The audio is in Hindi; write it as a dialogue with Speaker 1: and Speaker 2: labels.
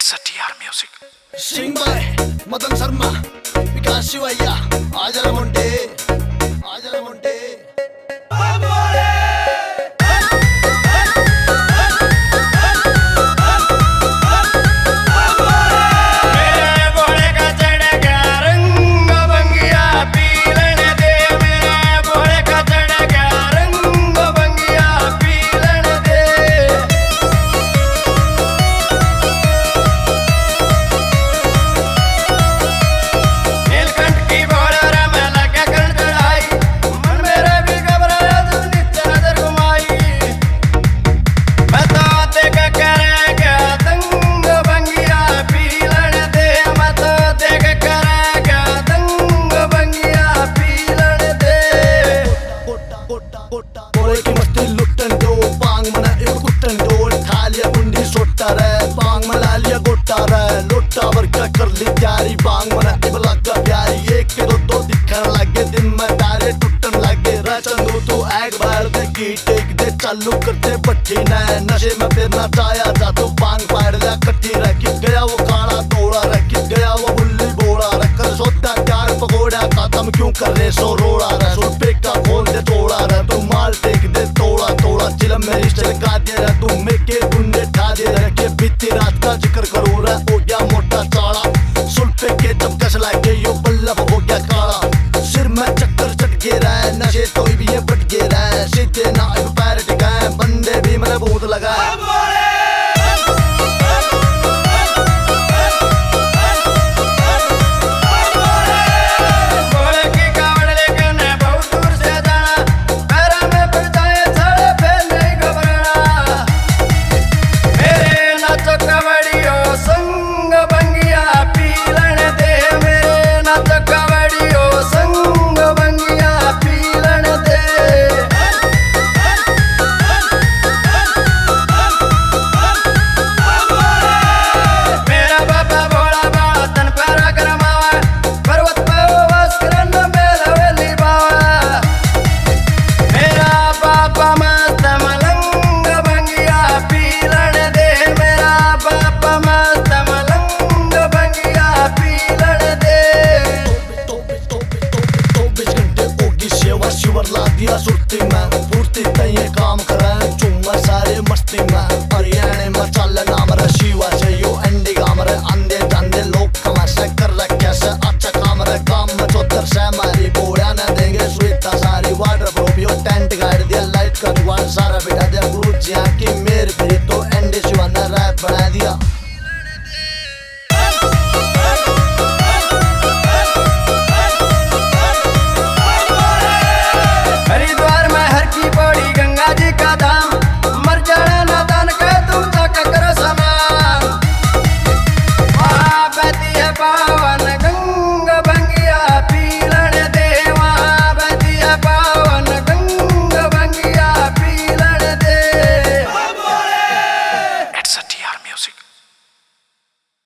Speaker 1: It's a TR music.
Speaker 2: Sing by Madan Sharma, Vikas Shivaya, Ajara Monte, Ajara Monte. कर ली प्यारी बांग मना इब लगा प्यारी एक के दो दिखन लगे दिन में तारे टूटन लगे रचंदू तो एग बाल दे की टेक दे चालू करते पट्टी न नशे में फिर ना चाया जा तो बांग पाड़ लिया कट्टी रखी गया वो काला तोड़ा रखी गया वो बुल्ली बोड़ा रखकर सोता प्यार पकोड़ा खत्म क्यों कर रहे सो रोड़ा रहा सो पेका खोल दे तोड़ा रहा तू माल टेक दे तोड़ा तोड़ा चिलम मेरी चलका दे रहा तू मेके गुंडे ठा दे रहा के बीती रात का जिक्र करो रहा हो गया मोटा चाड़ा सुल्फे के जब कस लाके यो बल्लभ हो गया काला सिर में चक्कर चट गिरा है नशे तो भी ये बट गिरा है सीधे ना पैर टिकाए बंदे भी मेरे भूत लगाए दिया सुरती में पूर्ति तय काम करे चुम्मा सारे मस्ती में हरियाणे में चल नाम रे शिवा से यो अंडी काम रे अंधे धंधे लोग कमा से कर रखे से अच्छा काम रे काम में चौधर से मारी बोड़ा न देंगे सुविधा सारी वाटर प्रूफ यो टेंट गाड़ दिया लाइट का दुकान सारा बिठा दिया गुरु जी की